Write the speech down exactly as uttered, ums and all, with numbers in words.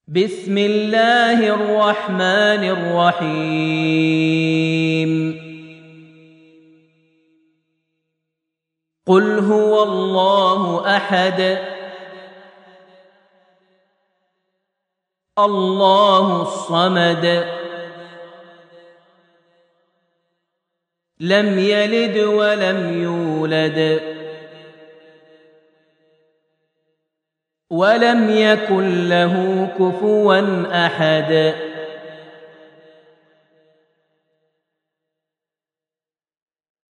بسم الله الرحمن الرحيم قل هو الله أحد الله الصمد لم يلد ولم يولد ولم يكن له كفوا أحد